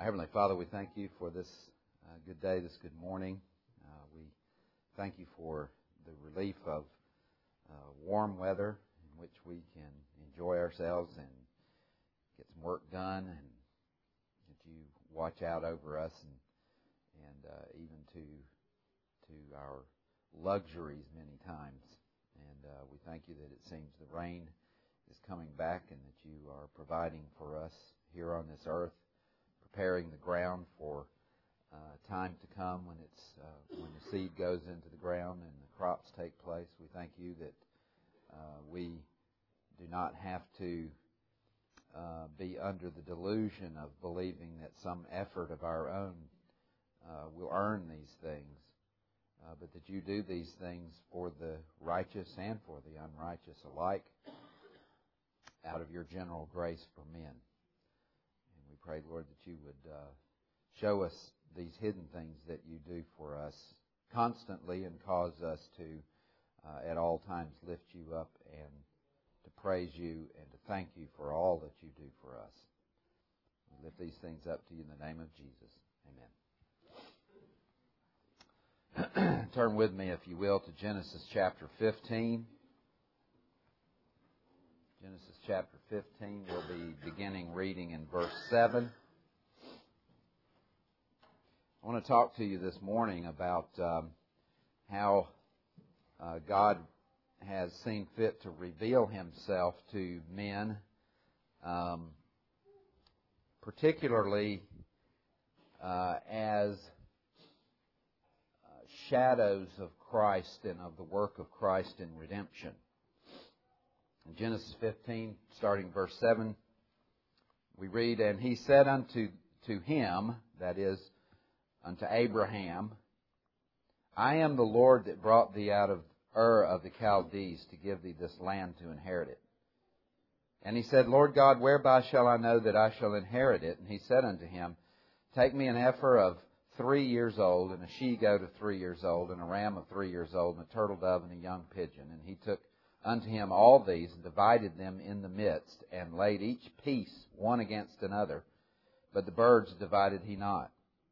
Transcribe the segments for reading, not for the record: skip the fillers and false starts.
Heavenly Father, we thank you for this good day, this good morning. We thank you for the relief of warm weather in which we can enjoy ourselves and get some work done, and that you watch out over us and even to our luxuries many times. And we thank you that it seems the rain is coming back and that you are providing for us here on this earth, preparing the ground for time to come when when the seed goes into the ground and the crops take place. We thank you that we do not have to be under the delusion of believing that some effort of our own will earn these things, but that you do these things for the righteous and for the unrighteous alike, out of your general grace for men. And we pray, Lord, that you would show us these hidden things that you do for us constantly and cause us to, at all times, lift you up and to praise you and to thank you for all that you do for us. We lift these things up to you in the name of Jesus. Amen. Turn with me, if you will, to Genesis chapter 15. Genesis chapter 15, we'll be beginning reading in verse 7. I want to talk to you this morning about how God has seen fit to reveal Himself to men, particularly as shadows of Christ and of the work of Christ in redemption. In Genesis 15, starting verse 7, we read, "And he said unto him," that is, unto Abraham, "I am the Lord that brought thee out of Ur of the Chaldees to give thee this land to inherit it. And he said, Lord God, whereby shall I know that I shall inherit it? And he said unto him, Take me an heifer of 3 years old, and a she-goat of 3 years old, and a ram of 3 years old, and a turtle dove, and a young pigeon. And he took unto him all these, and divided them in the midst, and laid each piece one against another. But the birds divided he not.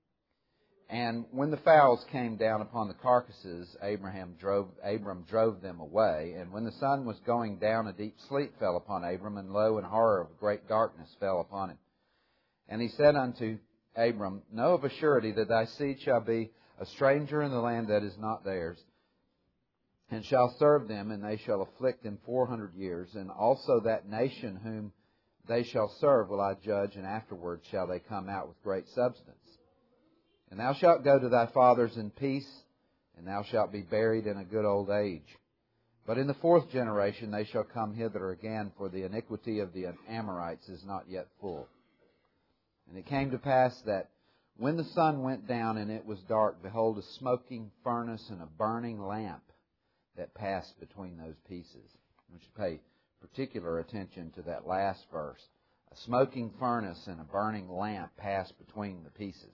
And when the fowls came down upon the carcasses, Abram drove them away. And when the sun was going down, a deep sleep fell upon Abram, and lo, an horror of great darkness fell upon him. And he said unto Abram, Know of a surety that thy seed shall be a stranger in the land that is not theirs, and shall serve them, and they shall afflict them 400 years. And also that nation whom they shall serve will I judge, and afterwards shall they come out with great substance. And thou shalt go to thy fathers in peace, and thou shalt be buried in a good old age. But in the 4th generation they shall come hither again, for the iniquity of the Amorites is not yet full. And it came to pass that when the sun went down and it was dark, behold, a smoking furnace and a burning lamp that passed between those pieces." We should pay particular attention to that last verse. A smoking furnace and a burning lamp passed between the pieces.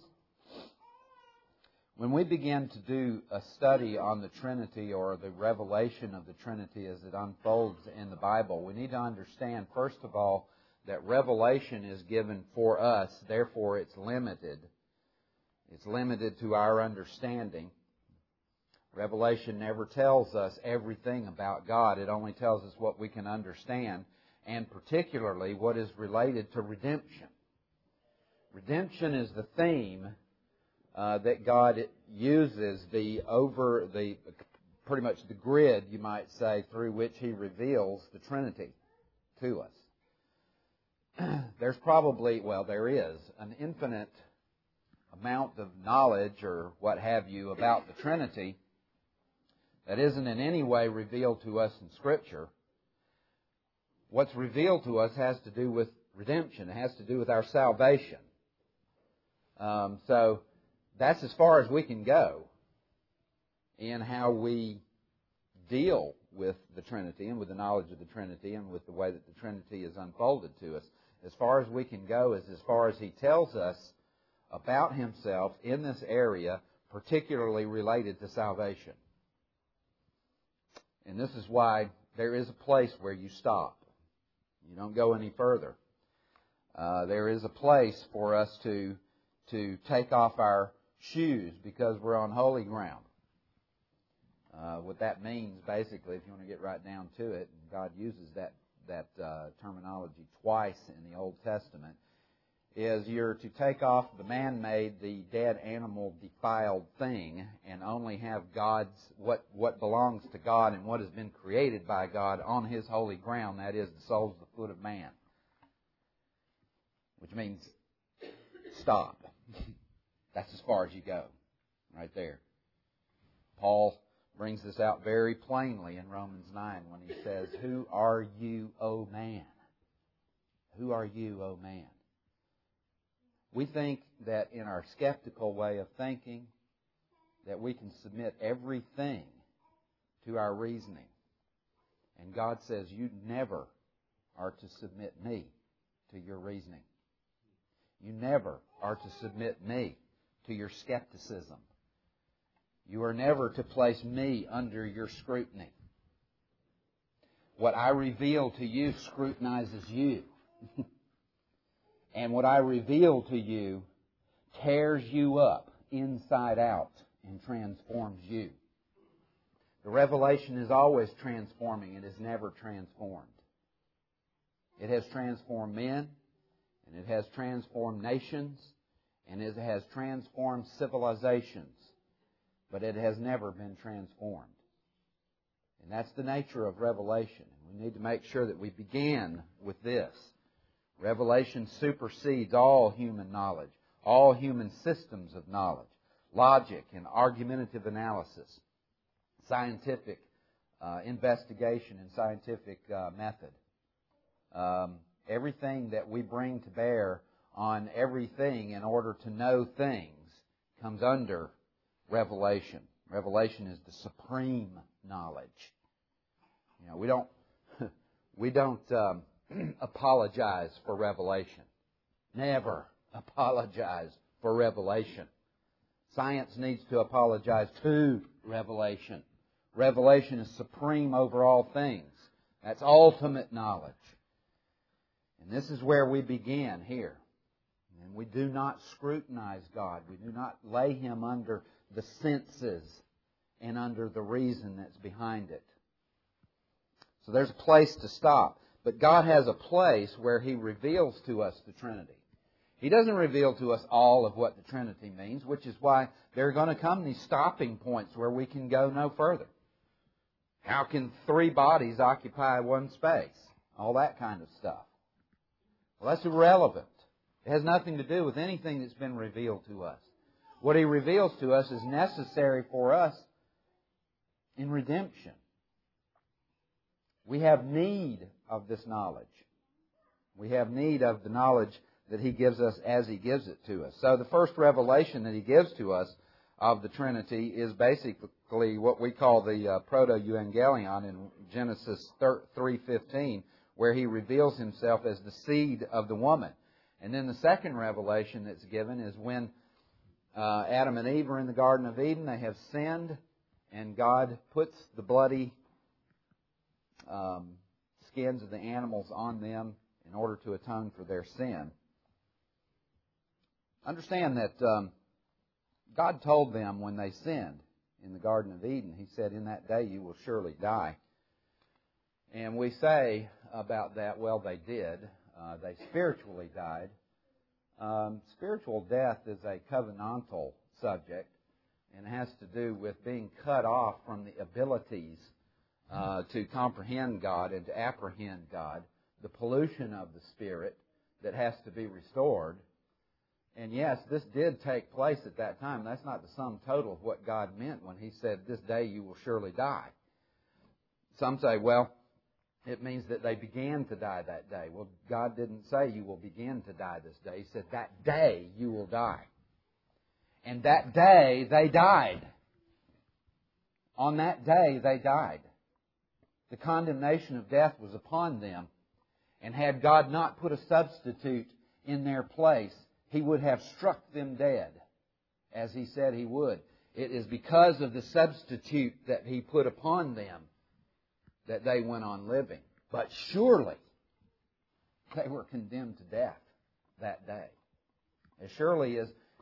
When we begin to do a study on the Trinity, or the revelation of the Trinity as it unfolds in the Bible, we need to understand, first of all, that revelation is given for us, therefore it's limited. It's limited to our understanding. Revelation never tells us everything about God. It only tells us what we can understand, and particularly what is related to redemption. Redemption is the theme that God uses, pretty much the grid, you might say, through which He reveals the Trinity to us. There's there is an infinite amount of knowledge, or what have you, about the Trinity that isn't in any way revealed to us in Scripture. What's revealed to us has to do with redemption. It has to do with our salvation. So that's as far as we can go in how we deal with the Trinity and with the knowledge of the Trinity and with the way that the Trinity is unfolded to us. As far as we can go is as far as He tells us about Himself in this area, particularly related to salvation. And this is why there is a place where you stop. You don't go any further. There is a place for us to to take off our shoes because we're on holy ground. What that means, basically, if you want to get right down to it, and God uses that terminology twice in the Old Testament, is you're to take off the man-made, the dead animal defiled thing, and only have God's, what belongs to God and what has been created by God on His holy ground, that is, the soles of the foot of man. Which means stop. That's as far as you go. Right there. Paul brings this out very plainly in Romans 9 when he says, "Who are you, O man? Who are you, O man?" We think that in our skeptical way of thinking that we can submit everything to our reasoning. And God says, you never are to submit me to your reasoning. You never are to submit me to your skepticism. You are never to place me under your scrutiny. What I reveal to you scrutinizes you. And what I reveal to you tears you up inside out and transforms you. The revelation is always transforming. It is never transformed. It has transformed men, and it has transformed nations, and it has transformed civilizations. But it has never been transformed. And that's the nature of revelation. And we need to make sure that we begin with this. Revelation supersedes all human knowledge, all human systems of knowledge, logic and argumentative analysis, scientific investigation and scientific method. Everything that we bring to bear on everything in order to know things comes under revelation. Revelation is the supreme knowledge. You know, we don't apologize for revelation. Never apologize for revelation. Science needs to apologize to revelation. Revelation is supreme over all things. That's ultimate knowledge. And this is where we begin here. And we do not scrutinize God. We do not lay Him under the senses and under the reason that's behind it. So there's a place to stop. But God has a place where He reveals to us the Trinity. He doesn't reveal to us all of what the Trinity means, which is why there are going to come these stopping points where we can go no further. How can three bodies occupy one space? All that kind of stuff. Well, that's irrelevant. It has nothing to do with anything that's been revealed to us. What He reveals to us is necessary for us in redemption. We have need of this knowledge. We have need of the knowledge that He gives us as He gives it to us. So the first revelation that He gives to us of the Trinity is basically what we call the proto-evangelion in Genesis 3:15, where He reveals Himself as the seed of the woman. And then the second revelation that's given is when Adam and Eve are in the Garden of Eden. They have sinned, and God puts the bloody skins of the animals on them in order to atone for their sin. Understand that God told them when they sinned in the Garden of Eden, He said, "In that day you will surely die." And we say about that, well, they did. They spiritually died. Spiritual death is a covenantal subject, and it has to do with being cut off from the abilities to comprehend God and to apprehend God, the pollution of the Spirit that has to be restored. And yes, this did take place at that time. That's not the sum total of what God meant when He said, "This day you will surely die." Some say, well, it means that they began to die that day. Well, God didn't say you will begin to die this day. He said that day you will die. And that day they died. On that day they died. The condemnation of death was upon them. And had God not put a substitute in their place, He would have struck them dead, as He said He would. It is because of the substitute that He put upon them that they went on living. But surely they were condemned to death that day. As surely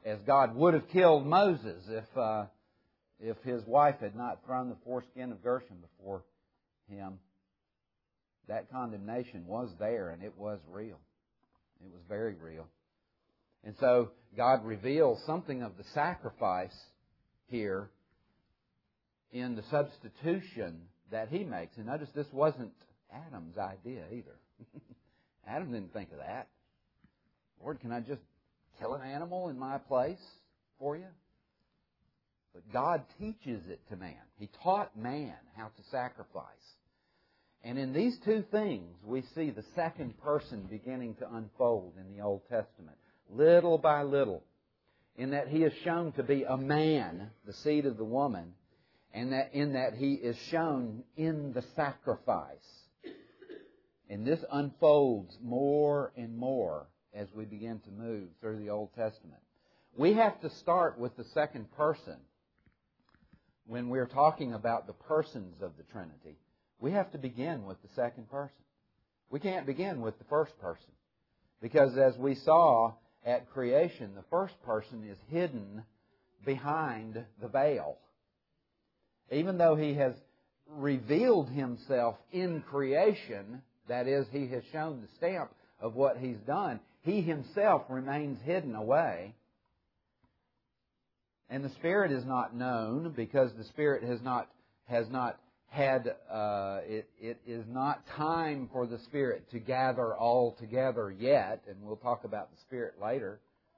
as God would have killed Moses if his wife had not thrown the foreskin of Gershom before him. That condemnation was there, and it was real. It was very real. And so God reveals something of the sacrifice here in the substitution that He makes. And notice this wasn't Adam's idea either. Adam didn't think of that. Lord, can I just kill an animal in my place for you? But God teaches it to man. He taught man how to sacrifice. And in these two things, we see the second person beginning to unfold in the Old Testament, little by little, in that He is shown to be a man, the seed of the woman, and that in that He is shown in the sacrifice. And this unfolds more and more as we begin to move through the Old Testament. We have to start with the second person when we're talking about the persons of the Trinity. We have to begin with the second person. We can't begin with the first person. Because as we saw at creation, the first person is hidden behind the veil. Even though He has revealed Himself in creation, that is, He has shown the stamp of what He's done, He Himself remains hidden away. And the Spirit is not known because the Spirit has not had, it is not time for the Spirit to gather all together yet, and we'll talk about the Spirit later.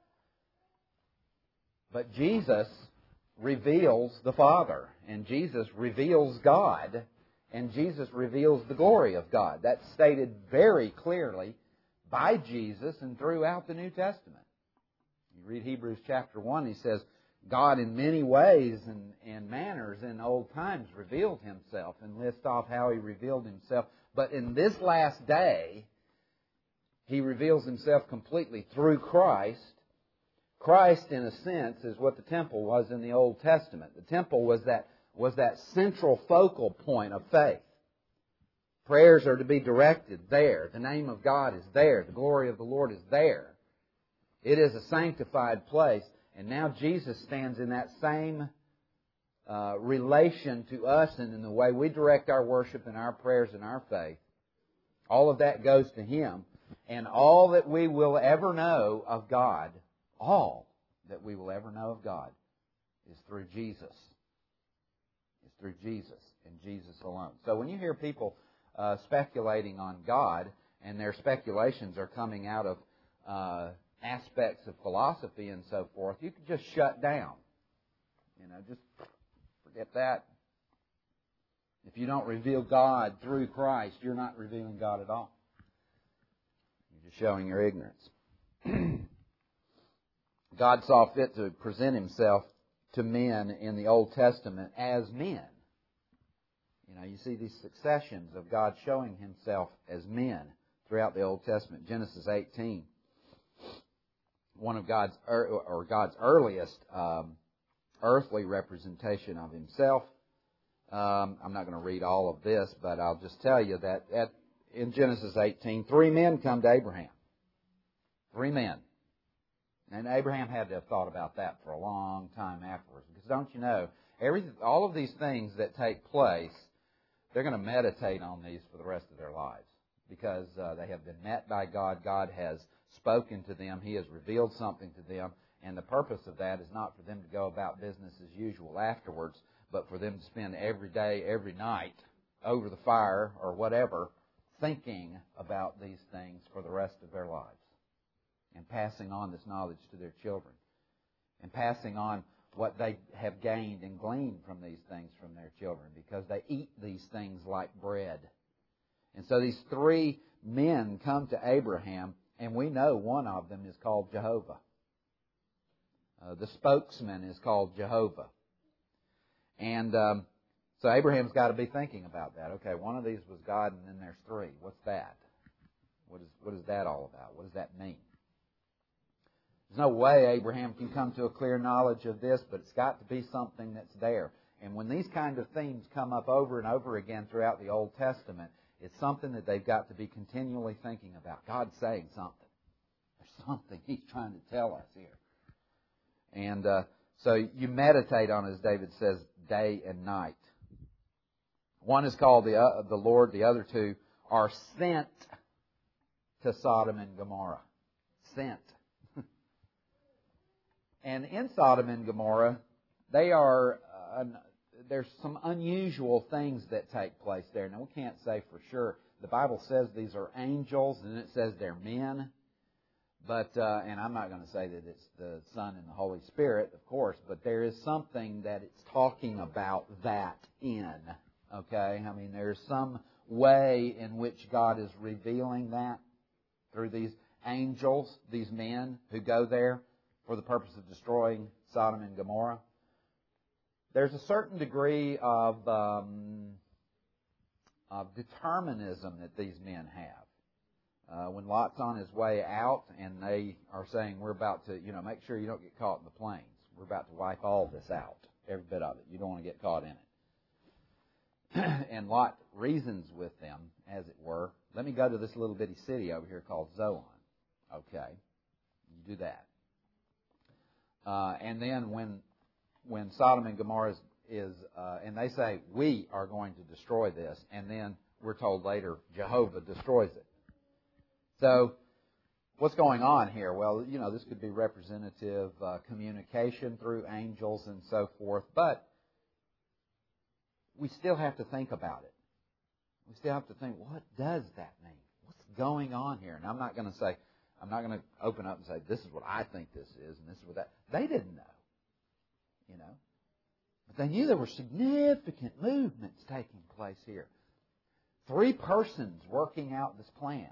But Jesus reveals the Father, and Jesus reveals God, and Jesus reveals the glory of God. That's stated very clearly by Jesus and throughout the New Testament. You read Hebrews chapter 1, he says, God in many ways and manners in old times revealed Himself, and lists off how He revealed Himself. But in this last day, He reveals Himself completely through Christ. Christ, in a sense, is what the temple was in the Old Testament. The temple was that central focal point of faith. Prayers are to be directed there. The name of God is there. The glory of the Lord is there. It is a sanctified place. And now Jesus stands in that same relation to us, and in the way we direct our worship and our prayers and our faith. All of that goes to Him. And all that we will ever know of God, all that we will ever know of God, is through Jesus. It's through Jesus and Jesus alone. So when you hear people speculating on God, and their speculations are coming out of aspects of philosophy and so forth, you can just shut down. Just forget that. If you don't reveal God through Christ, you're not revealing God at all. You're just showing your ignorance. God saw fit to present Himself to men in the Old Testament as men. You see these successions of God showing Himself as men throughout the Old Testament. Genesis 18. One of God's earliest earthly representation of Himself. I'm not going to read all of this, but I'll just tell you that in Genesis 18, 3 men come to Abraham. 3 men. And Abraham had to have thought about that for a long time afterwards. Because don't you know, all of these things that take place, they're going to meditate on these for the rest of their lives. Because they have been met by God. God has spoken to them. He has revealed something to them. And the purpose of that is not for them to go about business as usual afterwards, but for them to spend every day, every night, over the fire or whatever, thinking about these things for the rest of their lives. And passing on this knowledge to their children. And passing on what they have gained and gleaned from these things from their children, because they eat these things like bread. And so these 3 men come to Abraham, and we know one of them is called Jehovah. The spokesman is called Jehovah. And so Abraham's got to be thinking about that. Okay, one of these was God, and then there's 3. What's that? What is that all about? What does that mean? There's no way Abraham can come to a clear knowledge of this, but it's got to be something that's there. And when these kind of themes come up over and over again throughout the Old Testament, it's something that they've got to be continually thinking about. God's saying something. There's something He's trying to tell us here. And so you meditate on it, as David says, day and night. One is called the Lord. The other two are sent to Sodom and Gomorrah. Sent. And in Sodom and Gomorrah, there's some unusual things that take place there. Now, we can't say for sure. The Bible says these are angels, and it says they're men. But, and I'm not going to say that it's the Son and the Holy Spirit, of course, but there is something that it's talking about that in. Okay? I mean, there's some way in which God is revealing that through these angels, these men who go there for the purpose of destroying Sodom and Gomorrah. There's a certain degree of determinism that these men have. When Lot's on his way out and they are saying, we're about to, make sure you don't get caught in the plains. We're about to wipe all this out, every bit of it. You don't want to get caught in it. And Lot reasons with them, as it were. Let me go to this little bitty city over here called Zoan. Okay, you do that. And then when Sodom and Gomorrah is and they say, we are going to destroy this, and then we're told later Jehovah destroys it. So, what's going on here? Well, this could be representative communication through angels and so forth, but we still have to think about it. We still have to think, what does that mean? What's going on here? And I'm not going to open up and say, this is what I think this is, and this is what that. They didn't know, But they knew there were significant movements taking place here. 3 persons working out this plan.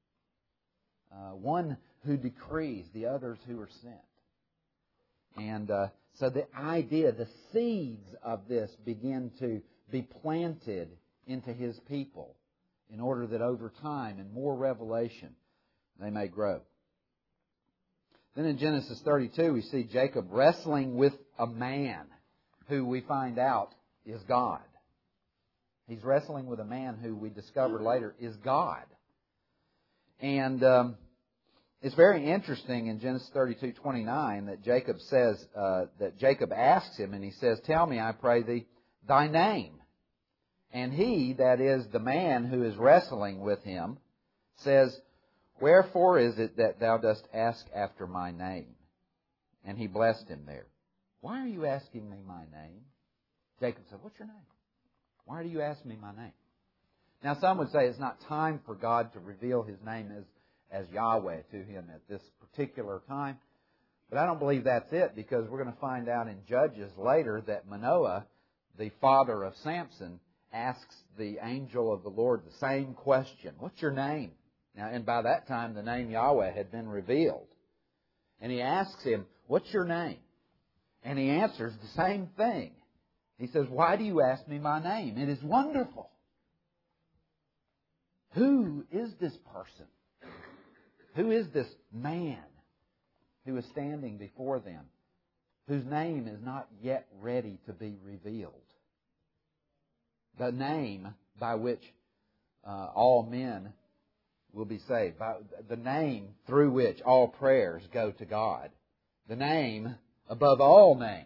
One who decrees, the others who are sent. And so the idea, the seeds of this begin to be planted into His people in order that over time, in more revelation, they may grow. Then in Genesis 32, we see Jacob wrestling with a man who we find out is God. He's wrestling with a man who we discover later is God. And it's very interesting in Genesis 32:29 that Jacob says, that Jacob asks him, and he says, tell me, I pray thee, thy name. And he, that is the man who is wrestling with him, says, wherefore is it that thou dost ask after my name? And he blessed him there. Why are you asking me my name? Jacob said, what's your name? Why do you ask me my name? Now some would say it's not time for God to reveal His name as Yahweh to him at this particular time. But I don't believe that's it, because we're going to find out in Judges later that Manoah, the father of Samson, asks the angel of the Lord the same question. What's your name? Now, and by that time, the name Yahweh had been revealed. And he asks him, what's your name? And he answers the same thing. He says, why do you ask me my name? It is wonderful. Who is this person? Who is this man who is standing before them, whose name is not yet ready to be revealed? The name by which all men will be saved. By the name through which all prayers go to God. The name above all names,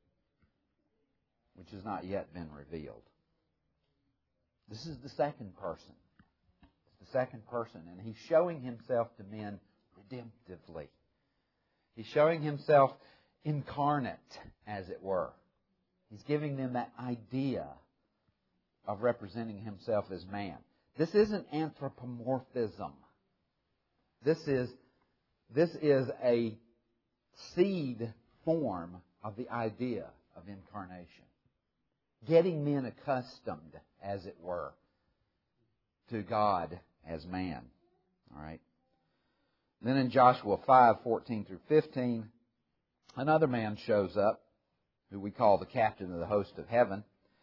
which has not yet been revealed. This is the second person. It's the second person, and He's showing Himself to men redemptively. He's showing Himself incarnate, as it were. He's giving them that idea of representing Himself as man. This isn't anthropomorphism. This is a seed form of the idea of incarnation. Getting men accustomed, as it were, to God as man. All right. Then in Joshua 5:14 through 15, another man shows up, who we call the captain of the host of heaven.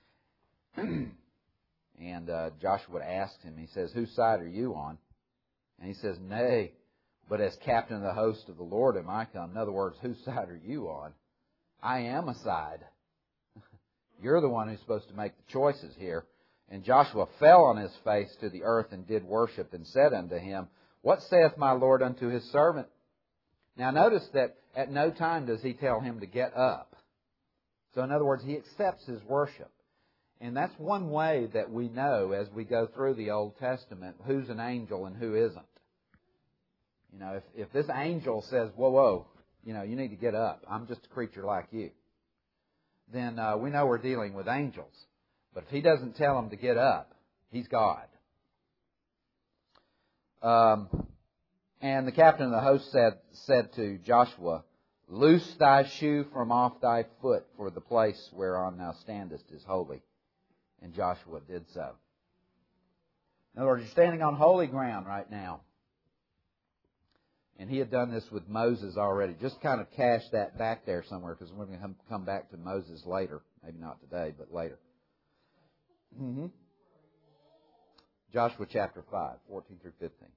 And Joshua asks him, he says, whose side are you on? And he says, nay, but as captain of the host of the Lord am I come. In other words, whose side are you on? I am a side. You're the one who's supposed to make the choices here. And Joshua fell on his face to the earth and did worship and said unto him, what saith my Lord unto his servant? Now notice that At no time does he tell him to get up. So in other words, he accepts his worship. And that's one way that we know as we go through the Old Testament who's an angel and who isn't. You know, if this angel says, whoa, you know, you need to get up, I'm just a creature like you, then we know we're dealing with angels. But if he doesn't tell him to get up, he's God. And the captain of the host said to Joshua, "Loose thy shoe from off thy foot, for the place whereon thou standest is holy." And Joshua did so. In other words, you're standing on holy ground right now. And he had done this with Moses already. Just kind of cache that back there somewhere, because we're going to come back to Moses later. Maybe not today, but later. Joshua chapter 5, 14 through 15.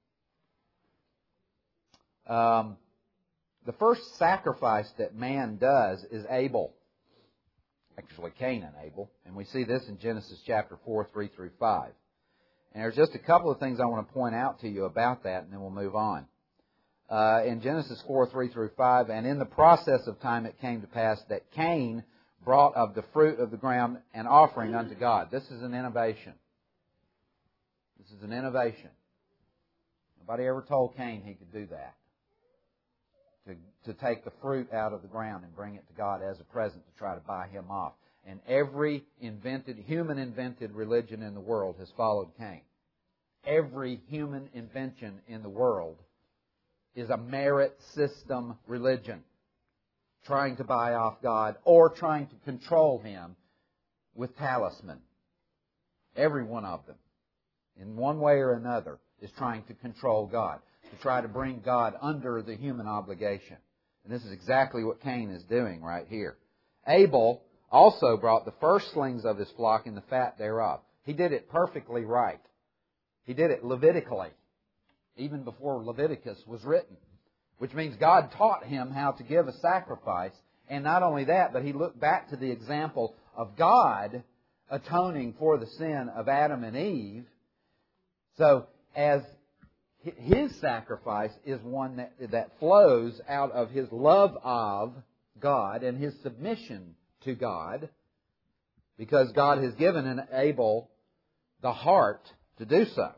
The first sacrifice that man does is Abel. Actually, Cain and Abel. And we see this in Genesis chapter 4, 3 through 5. And there's just a couple of things I want to point out to you about that, and then we'll move on. In Genesis 4, 3 through 5, "And in the process of time it came to pass that Cain brought of the fruit of the ground an offering unto God." This is an innovation. This is an innovation. Nobody ever told Cain he could do that. To take the fruit out of the ground and bring it to God as a present to try to buy him off. And every human-invented religion in the world has followed Cain. Every human invention in the world is a merit system religion, trying to buy off God or trying to control Him with talisman. Every one of them, in one way or another, is trying to control God, to try to bring God under the human obligation. And this is exactly what Cain is doing right here. Abel also brought the firstlings of his flock and the fat thereof. He did it perfectly right. He did it Levitically, even before Leviticus was written, which means God taught him how to give a sacrifice. And not only that, but he looked back to the example of God atoning for the sin of Adam and Eve. So as his sacrifice is one that flows out of his love of God and his submission to God, because God has given Abel the heart to do so.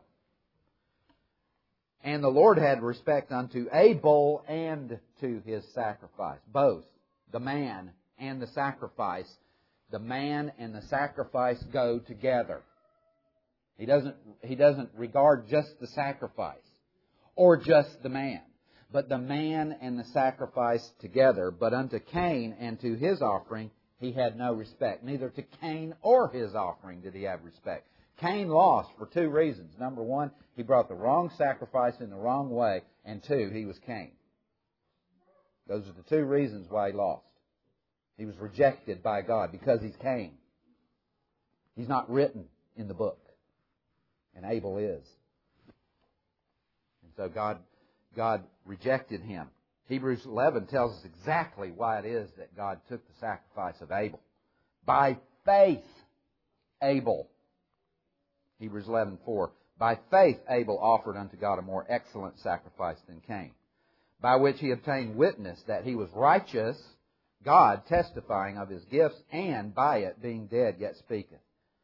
And the Lord had respect unto Abel and to his sacrifice. Both, the man and the sacrifice. The man and the sacrifice go together. He doesn't regard just the sacrifice or just the man, but the man and the sacrifice together. But unto Cain and to his offering he had no respect. Neither to Cain or his offering did he have respect. Cain lost for two reasons. Number one, he brought the wrong sacrifice in the wrong way. And two, he was Cain. Those are the two reasons why he lost. He was rejected by God because he's Cain. He's not written in the book. And Abel is. And so God rejected him. Hebrews 11 tells us exactly why it is that God took the sacrifice of Abel. By faith, Abel. Hebrews 11:4. By faith Abel offered unto God a more excellent sacrifice than Cain, by which he obtained witness that he was righteous, God testifying of his gifts, and by it being dead yet speaketh.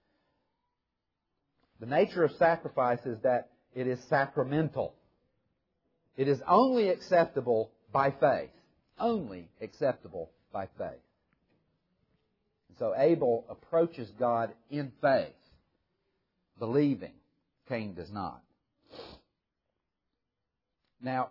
The nature of sacrifice is that it is sacramental. It is only acceptable by faith. Only acceptable by faith. And so Abel approaches God in faith, believing. Cain does not. Now,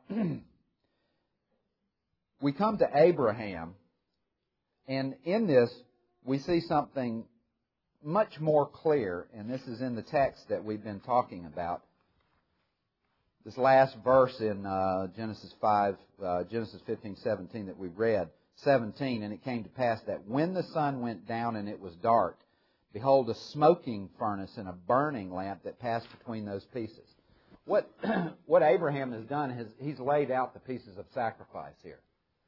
we come to Abraham, and in this we see something much more clear, and this is in the text that we've been talking about. This last verse in Genesis 15:17 that we read, 17, "And it came to pass that when the sun went down and it was dark, behold, a smoking furnace and a burning lamp that passed between those pieces." What Abraham has done is he's laid out the pieces of sacrifice here.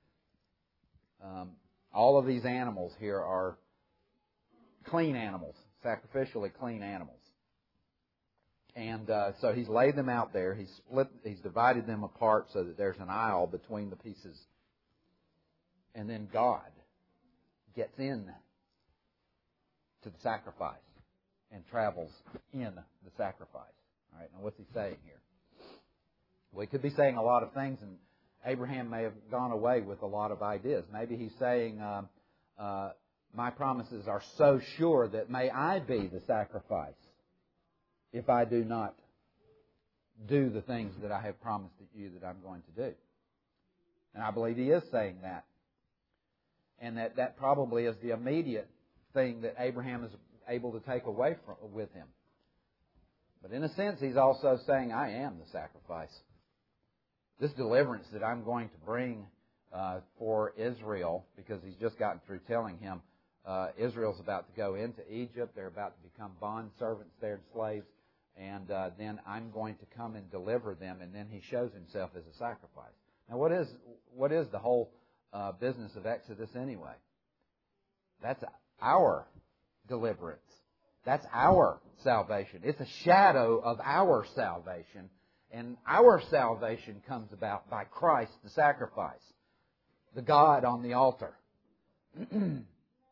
All of these animals here are clean animals, sacrificially clean animals. And so he's laid them out there. He's divided them apart so that there's an aisle between the pieces. And then God gets in to the sacrifice and travels in the sacrifice. All right, now what's he saying here? Well, he could be saying a lot of things, and Abraham may have gone away with a lot of ideas. Maybe he's saying, my promises are so sure that may I be the sacrifice if I do not do the things that I have promised you that I'm going to do. And I believe he is saying that. And that probably is the immediate thing that Abraham is able to take away with him. But in a sense, he's also saying, I am the sacrifice. This deliverance that I'm going to bring for Israel, because he's just gotten through telling him Israel's about to go into Egypt, they're about to become bond servants there and slaves, and then I'm going to come and deliver them, and then he shows himself as a sacrifice. Now, what is the whole business of Exodus anyway? That's our deliverance. That's our salvation. It's a shadow of our salvation. And our salvation comes about by Christ, the sacrifice, the God on the altar. And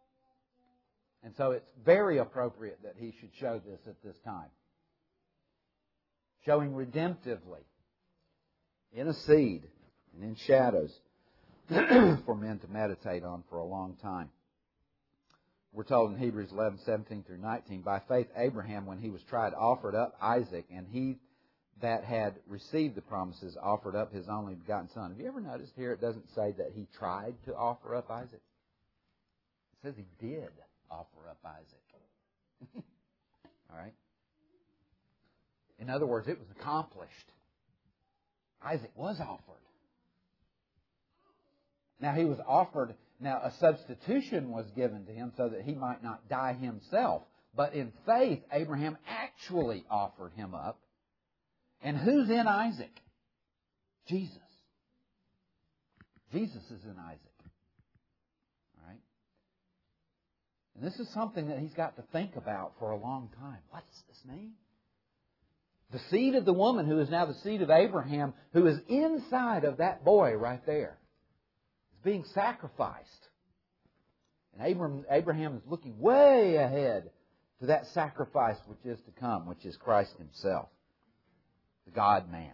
so it's very appropriate that he should show this at this time. Showing redemptively in a seed and in shadows for men to meditate on for a long time. We're told in Hebrews 11:17 through 19, by faith Abraham, when he was tried, offered up Isaac, and he that had received the promises offered up his only begotten son. Have you ever noticed here it doesn't say that he tried to offer up Isaac? It says he did offer up Isaac. All right? In other words, it was accomplished. Isaac was offered. Now he was offered, now a substitution was given to him so that he might not die himself. But in faith, Abraham actually offered him up. And who's in Isaac? Jesus. Jesus is in Isaac. All right? And this is something that he's got to think about for a long time. What does this mean? The seed of the woman who is now the seed of Abraham, who is inside of that boy right there, is being sacrificed. And Abraham is looking way ahead to that sacrifice which is to come, which is Christ himself, the God-man.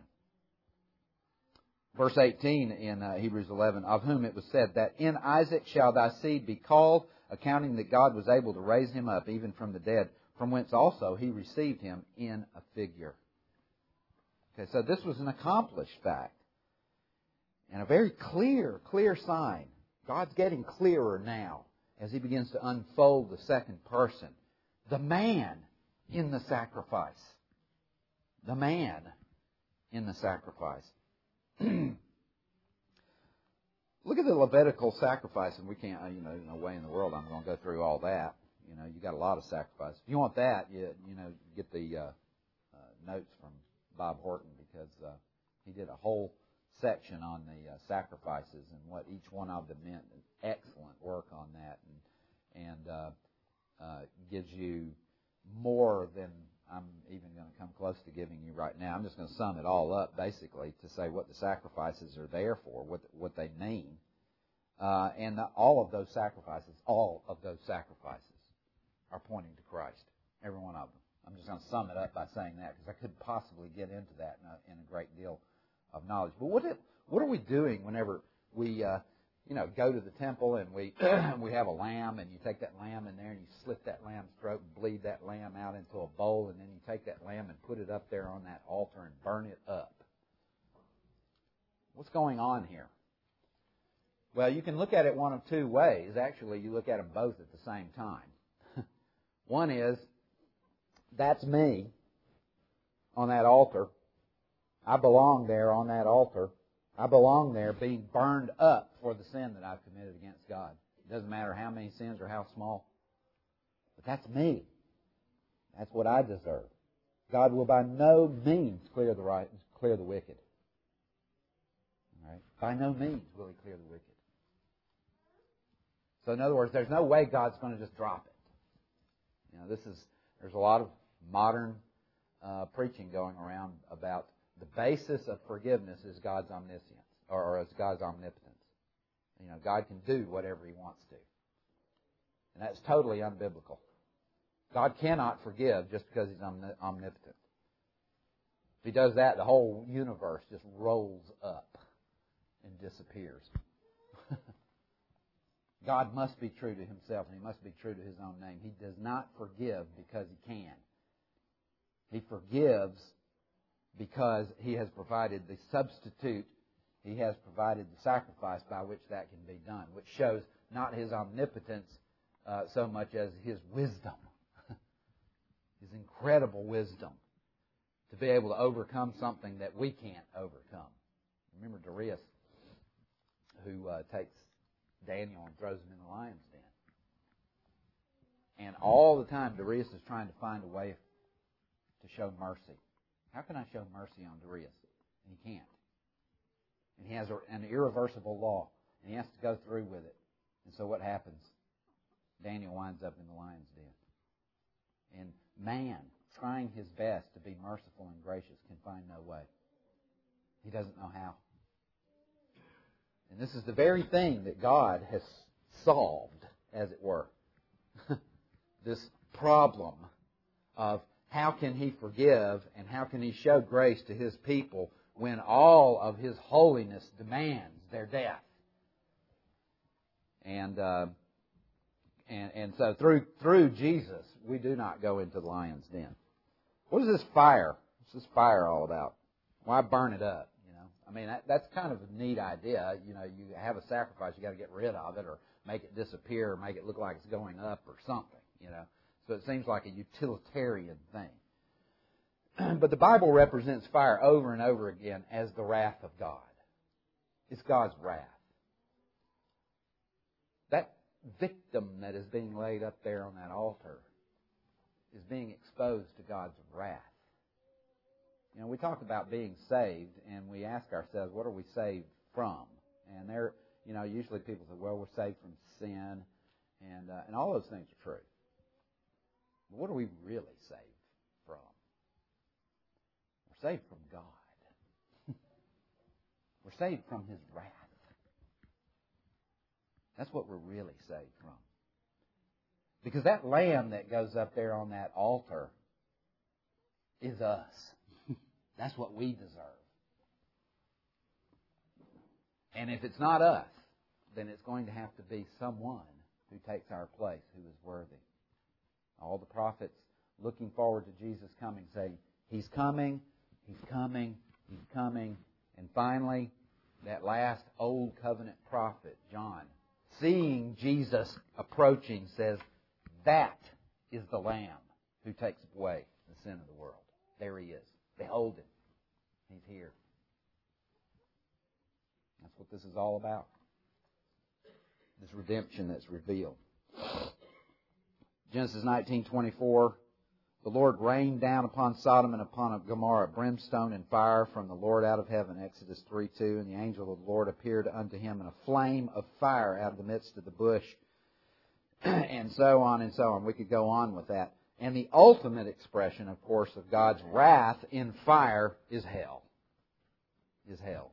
Verse 18 in Hebrews 11, of whom it was said that in Isaac shall thy seed be called, accounting that God was able to raise him up even from the dead, from whence also he received him in a figure. Okay, so this was an accomplished fact. And a very clear sign. God's getting clearer now as he begins to unfold the second person. The man in the sacrifice. The man in the sacrifice. Look at the Levitical sacrifice, and we can't, no way in the world I'm going to go through all that. You got a lot of sacrifice. If you want that, get the notes from Bob Horton, because he did a whole section on the sacrifices and what each one of them meant. Excellent work on that, and gives you more than I'm even going to come close to giving you right now. I'm just going to sum it all up, basically, to say what the sacrifices are there for, what they mean. And all of those sacrifices are pointing to Christ. Every one of them. I'm just going to sum it up by saying that, because I couldn't possibly get into that in a great deal of knowledge. But what are we doing whenever we go to the temple and we have a lamb, and you take that lamb in there and you slit that lamb's throat and bleed that lamb out into a bowl, and then you take that lamb and put it up there on that altar and burn it up? What's going on here? Well, you can look at it one of two ways. Actually, you look at them both at the same time. One is, that's me on that altar. I belong there on that altar. I belong there being burned up for the sin that I've committed against God. It doesn't matter how many sins or how small. But that's me. That's what I deserve. God will by no means clear the wicked. All right? By no means will He clear the wicked. So in other words, there's no way God's going to just drop it. There's a lot of modern preaching going around about the basis of forgiveness is God's omniscience, or as God's omnipotence. God can do whatever He wants to. And that's totally unbiblical. God cannot forgive just because He's omnipotent. If He does that, the whole universe just rolls up and disappears. God must be true to Himself, and He must be true to His own name. He does not forgive because He can. He forgives because He has provided the substitute. He has provided the sacrifice by which that can be done, which shows not His omnipotence so much as His wisdom, His incredible wisdom to be able to overcome something that we can't overcome. Remember Darius, who takes Daniel and throws him in the lion's den. And all the time, Darius is trying to find a way to show mercy. How can I show mercy on Darius? And he can't. And he has an irreversible law, and he has to go through with it. And so what happens? Daniel winds up in the lion's den. And man, trying his best to be merciful and gracious, can find no way. He doesn't know how. And this is the very thing that God has solved, as it were. This problem of how can He forgive and how can He show grace to His people when all of His holiness demands their death. And so through Jesus, we do not go into the lion's den. What is this fire? What's this fire all about? Why burn it up? I mean, that's kind of a neat idea. You have a sacrifice, you got to get rid of it, or make it disappear, or make it look like it's going up, or something. So it seems like a utilitarian thing. But the Bible represents fire over and over again as the wrath of God. It's God's wrath. That victim that is being laid up there on that altar is being exposed to God's wrath. We talk about being saved, and we ask ourselves, what are we saved from? And usually people say, well, we're saved from sin, and all those things are true. But what are we really saved from? We're saved from God. We're saved from His wrath. That's what we're really saved from. Because that lamb that goes up there on that altar is us. That's what we deserve. And if it's not us, then it's going to have to be someone who takes our place, who is worthy. All the prophets looking forward to Jesus coming, saying, He's coming, He's coming, He's coming. And finally, that last Old Covenant prophet, John, seeing Jesus approaching, says, that is the Lamb who takes away the sin of the world. There He is. Behold Him. He's here. That's what this is all about. This redemption that's revealed. Genesis 19:24, the Lord rained down upon Sodom and upon Gomorrah brimstone and fire from the Lord out of heaven. Exodus 3:2, and the angel of the Lord appeared unto him in a flame of fire out of the midst of the bush. And so on and so on. We could go on with that. And the ultimate expression, of course, of God's wrath in fire is hell. Is hell.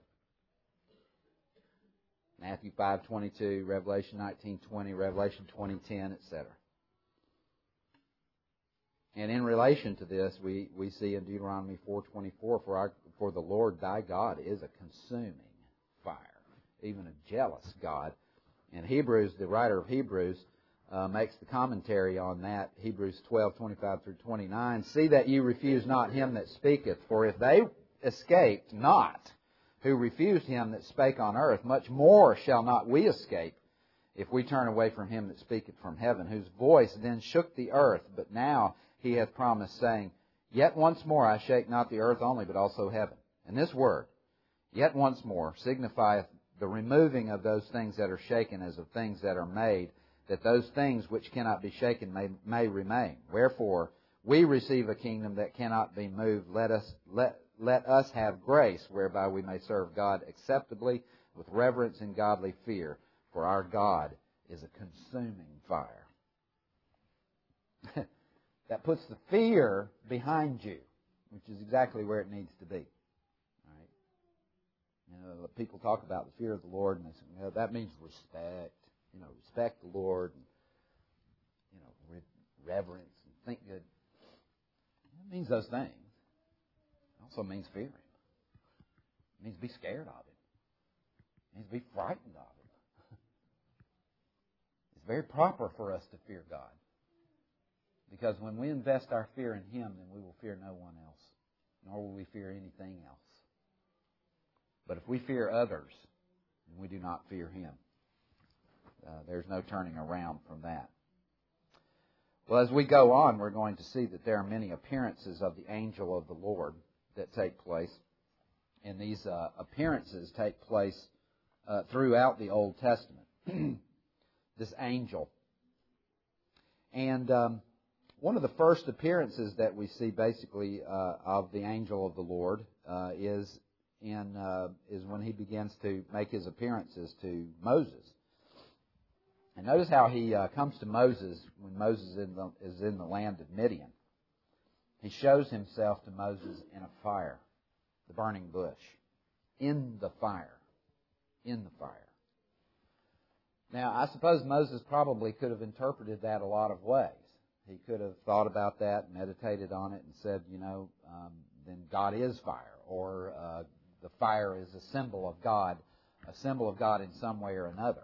Matthew 5:22, Revelation 19:20, Revelation 20:10, etc. And in relation to this, we see in Deuteronomy 4:24, for the Lord thy God is a consuming fire, even a jealous God. And Hebrews, the writer of Hebrews, makes the commentary on that, Hebrews 12:25 through 29. See that ye refuse not him that speaketh, for if they escaped not who refused him that spake on earth, much more shall not we escape if we turn away from him that speaketh from heaven, whose voice then shook the earth. But now he hath promised, saying, Yet once more I shake not the earth only, but also heaven. And this word, yet once more, signifieth the removing of those things that are shaken as of things that are made, that those things which cannot be shaken may remain. Wherefore, we receive a kingdom that cannot be moved. Let us have grace whereby we may serve God acceptably with reverence and godly fear, for our God is a consuming fire. That puts the fear behind you, which is exactly where it needs to be. All right? People talk about the fear of the Lord, and they say, that means respect. Respect the Lord, and, reverence, and think good. It means those things. It also means fear Him. It means be scared of Him. It means be frightened of Him. It's very proper for us to fear God. Because when we invest our fear in Him, then we will fear no one else, nor will we fear anything else. But if we fear others, and we do not fear Him, there's no turning around from that. Well, as we go on, we're going to see that there are many appearances of the angel of the Lord that take place. And these appearances take place throughout the Old Testament. This angel. And one of the first appearances that we see basically of the angel of the Lord is when he begins to make his appearances to Moses. And notice how he comes to Moses when Moses is in the land of Midian. He shows himself to Moses in a fire, the burning bush, in the fire. In the fire. Now, I suppose Moses probably could have interpreted that a lot of ways. He could have thought about that, meditated on it, and said, then God is fire, or the fire is a symbol of God in some way or another.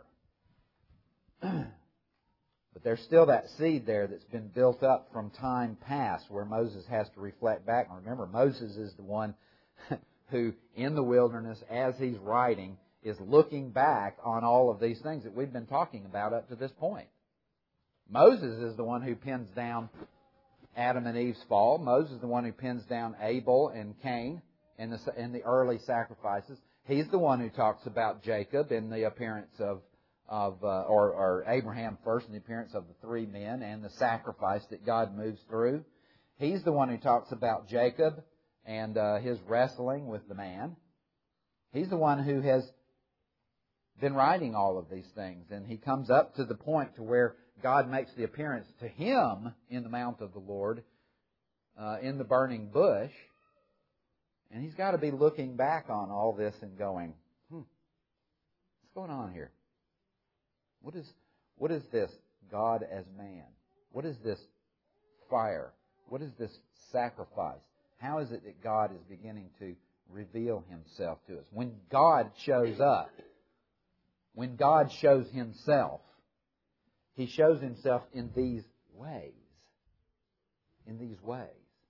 But there's still that seed there that's been built up from time past where Moses has to reflect back. And remember, Moses is the one who, in the wilderness, as he's writing, is looking back on all of these things that we've been talking about up to this point. Moses is the one who pins down Adam and Eve's fall. Moses is the one who pins down Abel and Cain in the early sacrifices. He's the one who talks about Jacob in the appearance of Abraham first in the appearance of the three men and the sacrifice that God moves through. He's the one who talks about Jacob and his wrestling with the man. He's the one who has been writing all of these things, and he comes up to the point to where God makes the appearance to him in the mount of the Lord, in the burning bush, and he's got to be looking back on all this and going, what's going on here? What is this God as man? What is this fire? What is this sacrifice? How is it that God is beginning to reveal Himself to us? When God shows up, when God shows Himself, He shows Himself in these ways. In these ways.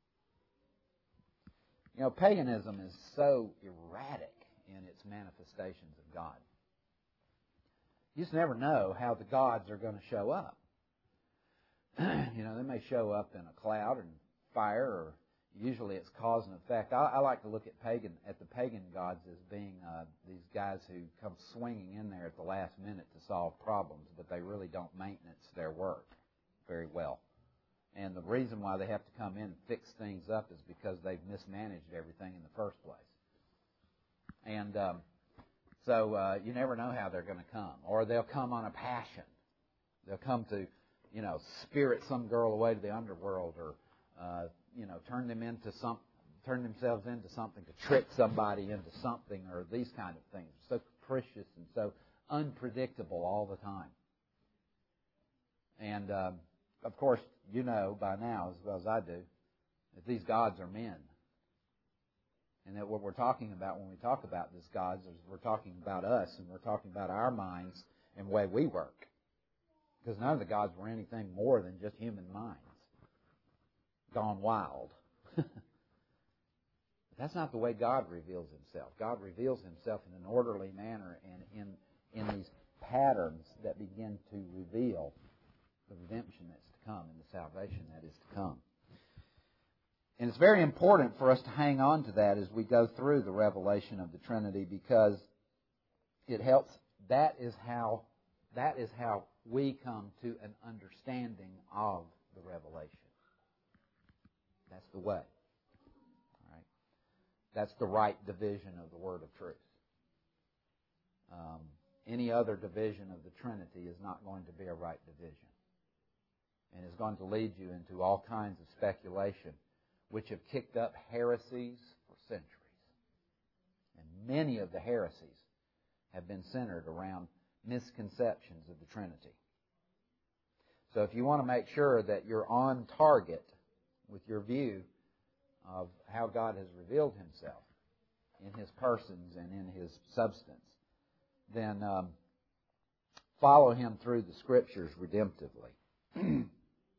Paganism is so erratic in its manifestations of God. You just never know how the gods are going to show up. They may show up in a cloud and fire, or usually it's cause and effect. I like to look at the pagan gods as being these guys who come swinging in there at the last minute to solve problems, but they really don't maintenance their work very well. And the reason why they have to come in and fix things up is because they've mismanaged everything in the first place. And so you never know how they're going to come. Or they'll come on a passion. They'll come to, spirit some girl away to the underworld, or turn themselves into something to trick somebody into something, or these kind of things. So capricious and so unpredictable all the time. And of course, you know by now as well as I do that these gods are men. And that what we're talking about when we talk about these gods is we're talking about us, and we're talking about our minds and the way we work. Because none of the gods were anything more than just human minds gone wild. But that's not the way God reveals Himself. God reveals Himself in an orderly manner and in these patterns that begin to reveal the redemption that's to come and the salvation that is to come. And it's very important for us to hang on to that as we go through the revelation of the Trinity, because it helps. That is how we come to an understanding of the revelation. That's the way. All right? That's the right division of the word of truth. Any other division of the Trinity is not going to be a right division, and is going to lead you into all kinds of speculation, which have kicked up heresies for centuries. And many of the heresies have been centered around misconceptions of the Trinity. So if you want to make sure that you're on target with your view of how God has revealed Himself in His persons and in His substance, then follow Him through the Scriptures redemptively.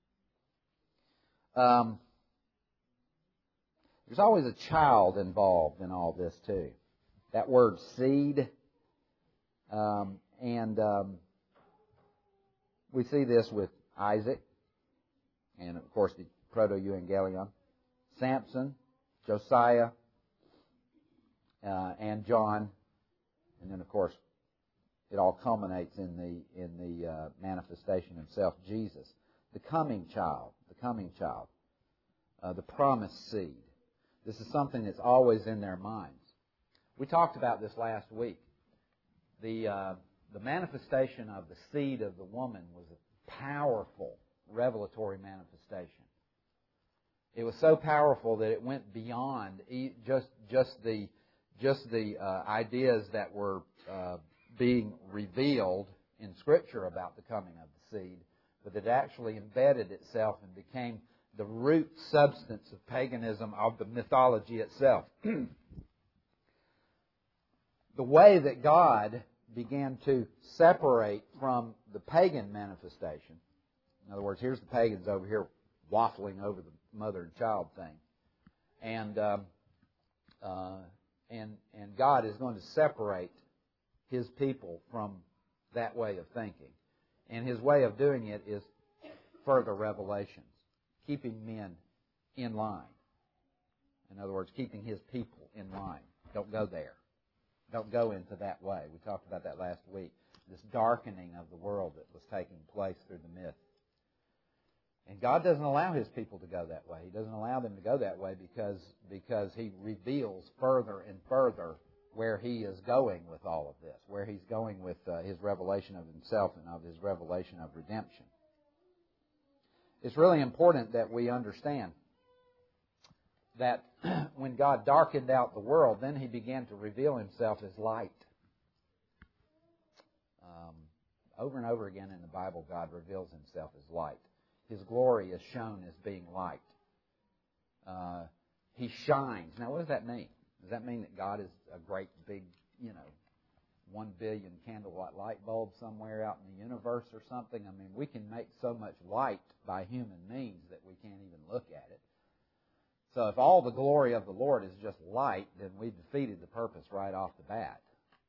There's always a child involved in all this too. That word seed, we see this with Isaac, and of course the Proto-Evangelion, Samson, Josiah, and John, and then of course it all culminates in the manifestation himself, Jesus, the coming child, the promised seed. This is something that's always in their minds. We talked about this last week. The manifestation of the seed of the woman was a powerful revelatory manifestation. It was so powerful that it went beyond just the ideas that were being revealed in Scripture about the coming of the seed, but it actually embedded itself and became the root substance of paganism, of the mythology itself. The way that God began to separate from the pagan manifestation, in other words, here's the pagans over here waffling over the mother and child thing, and God is going to separate His people from that way of thinking, and His way of doing it is further revelations, keeping men in line. In other words, keeping His people in line. Don't go there. Don't go into that way. We talked about that last week. This darkening of the world that was taking place through the myth. And God doesn't allow His people to go that way. He doesn't allow them to go that way because He reveals further and further where He is going with all of this, where He's going with His revelation of Himself and of His revelation of redemption. It's really important that we understand that when God darkened out the world, then He began to reveal Himself as light. Over and over again in the Bible, God reveals Himself as light. His glory is shown as being light. He shines. Now, what does that mean? Does that mean that God is a great big, 1 billion candlewatt light bulb somewhere out in the universe or something? I mean, we can make so much light by human means that we can't even look at it. So if all the glory of the Lord is just light, then we've defeated the purpose right off the bat.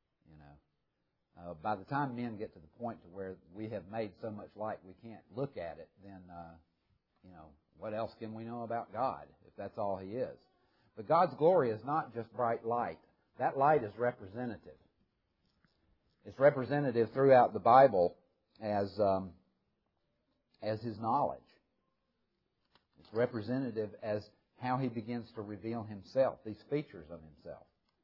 By the time men get to the point to where we have made so much light we can't look at it, then, what else can we know about God if that's all He is? But God's glory is not just bright light. That light is representative. It's representative throughout the Bible as His knowledge. It's representative as how He begins to reveal Himself, these features of Himself.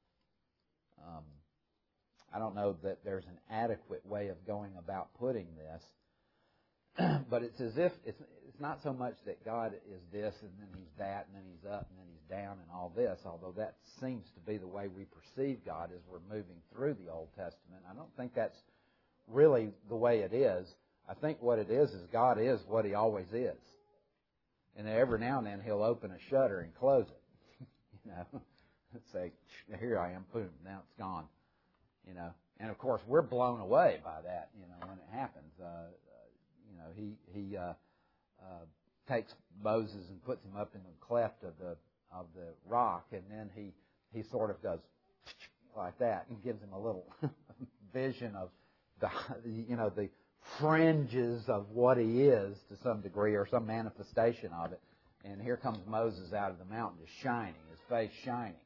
I don't know that there's an adequate way of going about putting this, but it's as if it's not so much that God is this and then He's that and then He's up and then He's down and all this, although that seems to be the way we perceive God as we're moving through the Old Testament. I don't think that's really the way it is. I think what it is God is what He always is. And every now and then He'll open a shutter and close it. Say, here I am, boom, now it's gone. And of course we're blown away by that, when it happens. He takes Moses and puts him up in the cleft of the rock, and then he sort of goes like that and gives him a little vision of the fringes of what He is to some degree, or some manifestation of it. And here comes Moses out of the mountain, just shining, his face shining.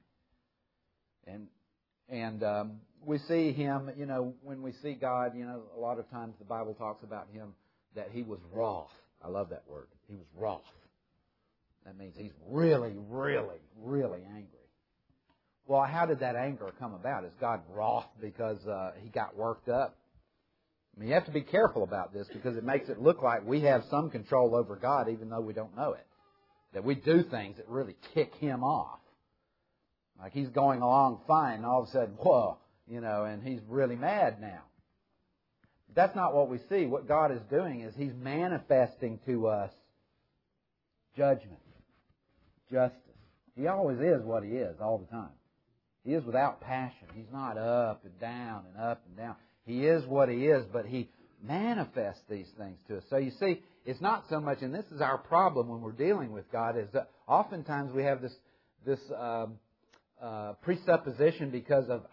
And we see Him, when we see God, a lot of times the Bible talks about Him that He was wroth. I love that word. He was wroth. That means He's really, really, really angry. Well, how did that anger come about? Is God wroth because He got worked up? I mean, you have to be careful about this because it makes it look like we have some control over God even though we don't know it. That we do things that really tick Him off. Like he's going along fine, and all of a sudden, whoa, and he's really mad now. That's not what we see. What God is doing is He's manifesting to us judgment, justice. He always is what He is all the time. He is without passion. He's not up and down and up and down. He is what He is, but He manifests these things to us. So you see, it's not so much, and this is our problem when we're dealing with God, is that oftentimes we have this presupposition because of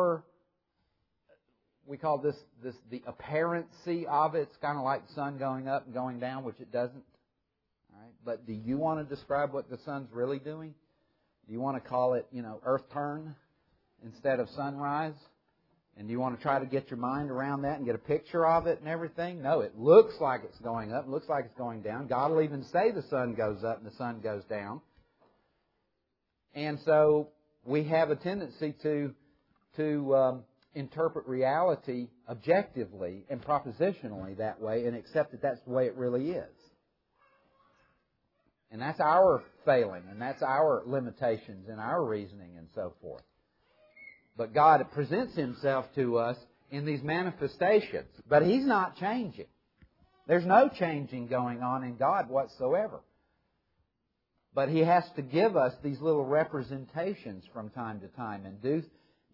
we call this the apparency of it. It's kind of like the sun going up and going down, which it doesn't. All right? But do you want to describe what the sun's really doing? Do you want to call it, earth turn instead of sunrise? And do you want to try to get your mind around that and get a picture of it and everything? No, it looks like it's going up, it looks like it's going down. God will even say the sun goes up and the sun goes down. And so we have a tendency to interpret reality objectively and propositionally that way and accept that that's the way it really is. And that's our failing, and that's our limitations in our reasoning and so forth. But God presents Himself to us in these manifestations. But He's not changing. There's no changing going on in God whatsoever. But He has to give us these little representations from time to time and do,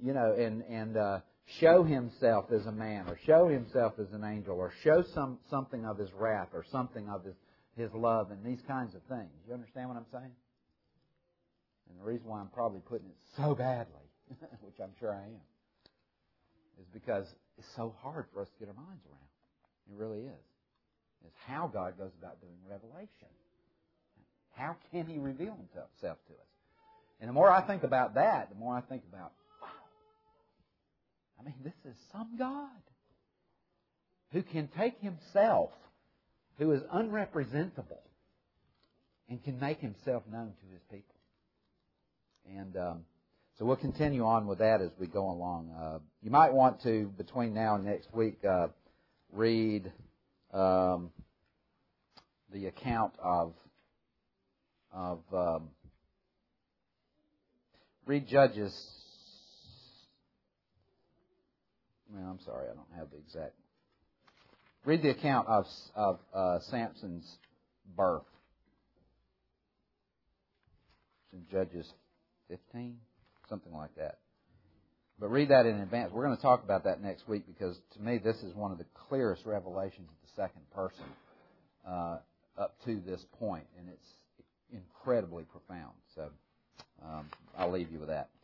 show Himself as a man, or show Himself as an angel, or show something of His wrath, or something of His love, and these kinds of things. You understand what I'm saying? And the reason why I'm probably putting it so badly, which I'm sure I am, is because it's so hard for us to get our minds around. It really is. It's how God goes about doing revelation. How can He reveal Himself to us? And the more I think about that, the more I think about, wow, this is some God who can take Himself, who is unrepresentable, and can make Himself known to His people. And so we'll continue on with that as we go along. You might want to, between now and next week, read the account of read Judges. I'm sorry, I don't have the exact. Read the account of Samson's birth. It's in Judges 15, something like that. But read that in advance. We're going to talk about that next week because, to me, this is one of the clearest revelations of the second person up to this point, and it's incredibly profound. So I'll leave you with that.